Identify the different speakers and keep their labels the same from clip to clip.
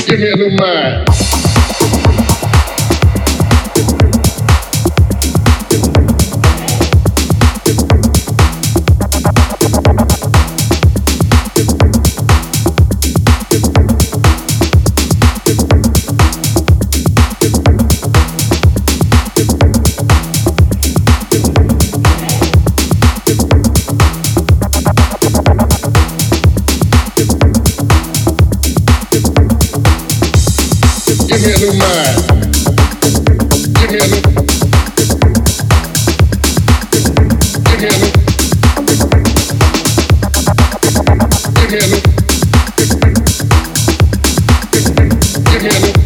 Speaker 1: Give me a new mind. Give me a new mind. Give me a new. Give me a new. Give me a new. Give me a new.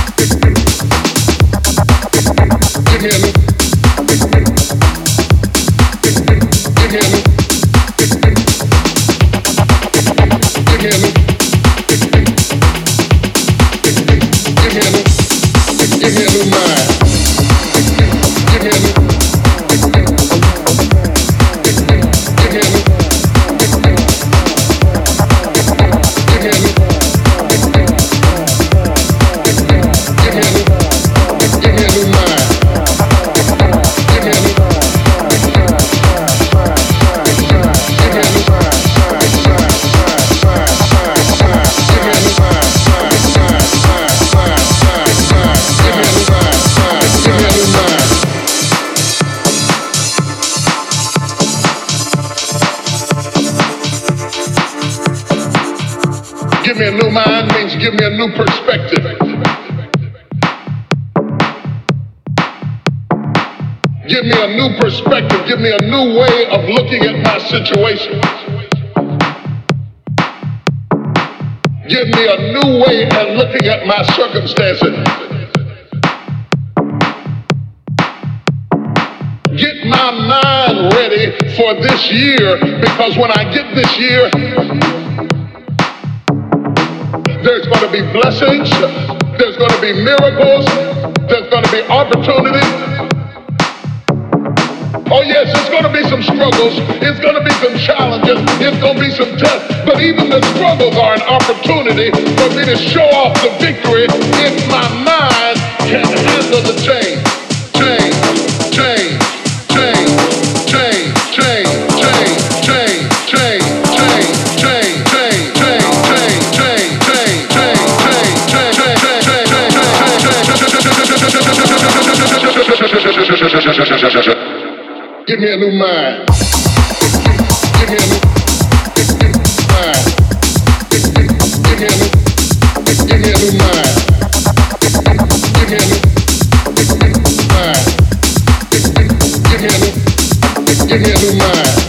Speaker 1: Give me a new. Give me a new. Give me a new. Give me a new mind. Give me a new. Give me a new. Give me a new. Give me a new. Give me a new mind. Give me a new. Give me a new mind means give me a new perspective. Give me a new perspective. Give me a new way of looking at my situation. Give me a new way of looking at my circumstances. Get my mind ready for this year, because when I get this year, there's going to be blessings, there's going to be miracles, there's going to be opportunity. Oh yes, it's going to be some struggles, it's going to be some challenges, it's going to be some tests, but even the struggles are an opportunity for me to show off the victory if my mind can handle the change. Change, change, change, change, change, change, change, change, change, change, change, change, change, change, change. Give me a new mind. Give me a new mind. Give me a new. Give me a new mind. Give me a new mind. Give me a new. Give me a new mind.